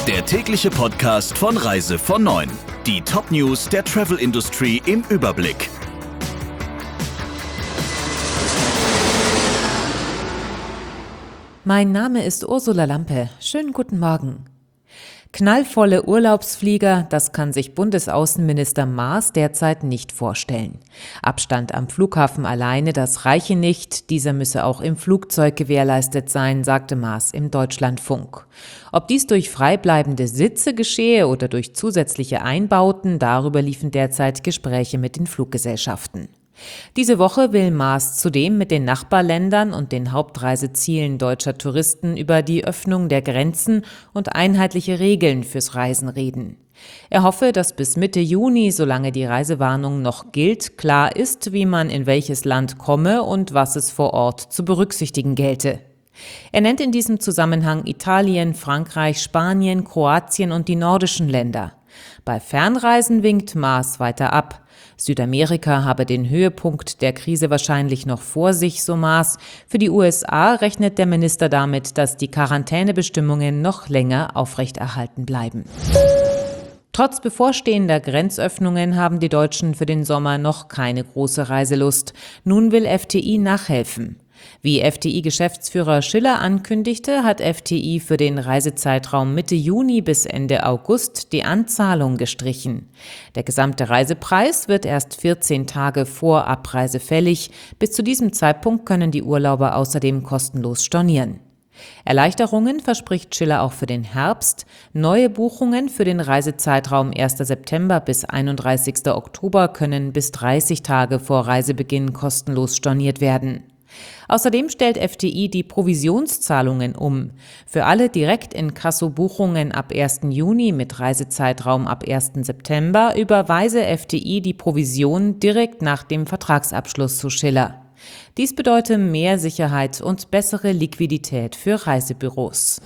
Der tägliche Podcast von Reise von 9. Die Top-News der Travel-Industrie im Überblick. Mein Name ist Ursula Lampe. Schönen guten Morgen. Knallvolle Urlaubsflieger, das kann sich Bundesaußenminister Maas derzeit nicht vorstellen. Abstand am Flughafen alleine, das reiche nicht, dieser müsse auch im Flugzeug gewährleistet sein, sagte Maas im Deutschlandfunk. Ob dies durch freibleibende Sitze geschehe oder durch zusätzliche Einbauten, darüber liefen derzeit Gespräche mit den Fluggesellschaften. Diese Woche will Maas zudem mit den Nachbarländern und den Hauptreisezielen deutscher Touristen über die Öffnung der Grenzen und einheitliche Regeln fürs Reisen reden. Er hoffe, dass bis Mitte Juni, solange die Reisewarnung noch gilt, klar ist, wie man in welches Land komme und was es vor Ort zu berücksichtigen gelte. Er nennt in diesem Zusammenhang Italien, Frankreich, Spanien, Kroatien und die nordischen Länder. Bei Fernreisen winkt Maas weiter ab. Südamerika habe den Höhepunkt der Krise wahrscheinlich noch vor sich, so Maas. Für die USA rechnet der Minister damit, dass die Quarantänebestimmungen noch länger aufrechterhalten bleiben. Trotz bevorstehender Grenzöffnungen haben die Deutschen für den Sommer noch keine große Reiselust. Nun will FTI nachhelfen. Wie FTI-Geschäftsführer Schiller ankündigte, hat FTI für den Reisezeitraum Mitte Juni bis Ende August die Anzahlung gestrichen. Der gesamte Reisepreis wird erst 14 Tage vor Abreise fällig. Bis zu diesem Zeitpunkt können die Urlauber außerdem kostenlos stornieren. Erleichterungen verspricht Schiller auch für den Herbst. Neue Buchungen für den Reisezeitraum 1. September bis 31. Oktober können bis 30 Tage vor Reisebeginn kostenlos storniert werden. Außerdem stellt FTI die Provisionszahlungen um. Für alle Direkt-Inkasso-Buchungen ab 1. Juni mit Reisezeitraum ab 1. September überweise FTI die Provision direkt nach dem Vertragsabschluss zu Schiller. Dies bedeutet mehr Sicherheit und bessere Liquidität für Reisebüros.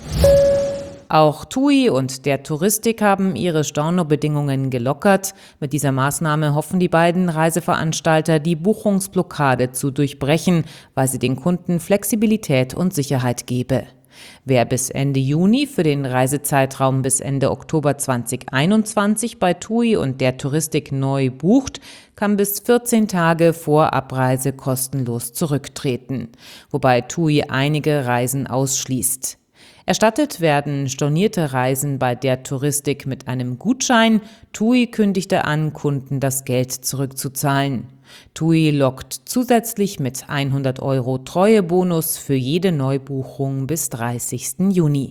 Auch TUI und der Touristik haben ihre Stornobedingungen gelockert. Mit dieser Maßnahme hoffen die beiden Reiseveranstalter, die Buchungsblockade zu durchbrechen, weil sie den Kunden Flexibilität und Sicherheit gebe. Wer bis Ende Juni für den Reisezeitraum bis Ende Oktober 2021 bei TUI und der Touristik neu bucht, kann bis 14 Tage vor Abreise kostenlos zurücktreten, wobei TUI einige Reisen ausschließt. Erstattet werden stornierte Reisen bei der Touristik mit einem Gutschein. TUI kündigte an, Kunden das Geld zurückzuzahlen. TUI lockt zusätzlich mit 100 € Treuebonus für jede Neubuchung bis 30. Juni.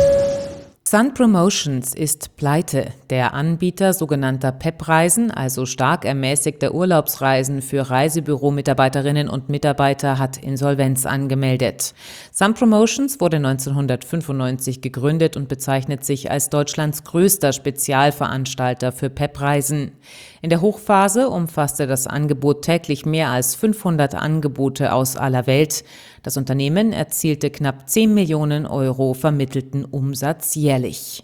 Sun Promotions ist pleite. Der Anbieter sogenannter PEP-Reisen, also stark ermäßigter Urlaubsreisen für Reisebüro-Mitarbeiterinnen und Mitarbeiter, hat Insolvenz angemeldet. Sun Promotions wurde 1995 gegründet und bezeichnet sich als Deutschlands größter Spezialveranstalter für PEP-Reisen. In der Hochphase umfasste das Angebot täglich mehr als 500 Angebote aus aller Welt. Das Unternehmen erzielte knapp 10 Millionen € vermittelten Umsatz jährlich.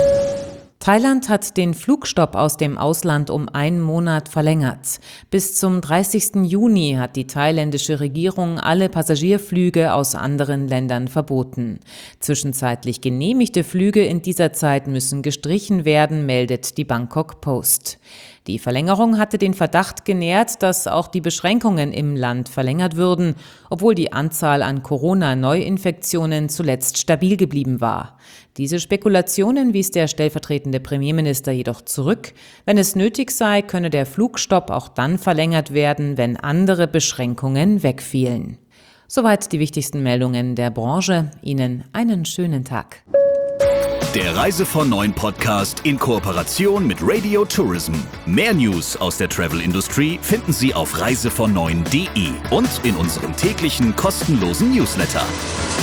Thailand hat den Flugstopp aus dem Ausland um 1 Monat verlängert. Bis zum 30. Juni hat die thailändische Regierung alle Passagierflüge aus anderen Ländern verboten. Zwischenzeitlich genehmigte Flüge in dieser Zeit müssen gestrichen werden, meldet die Bangkok Post. Die Verlängerung hatte den Verdacht genährt, dass auch die Beschränkungen im Land verlängert würden, obwohl die Anzahl an Corona-Neuinfektionen zuletzt stabil geblieben war. Diese Spekulationen wies der stellvertretende Premierminister jedoch zurück. Wenn es nötig sei, könne der Flugstopp auch dann verlängert werden, wenn andere Beschränkungen wegfielen. Soweit die wichtigsten Meldungen der Branche. Ihnen einen schönen Tag. Der Reise von 9 Podcast in Kooperation mit Radio Tourism. Mehr News aus der Travel-Industrie finden Sie auf reisevon9.de und in unserem täglichen kostenlosen Newsletter.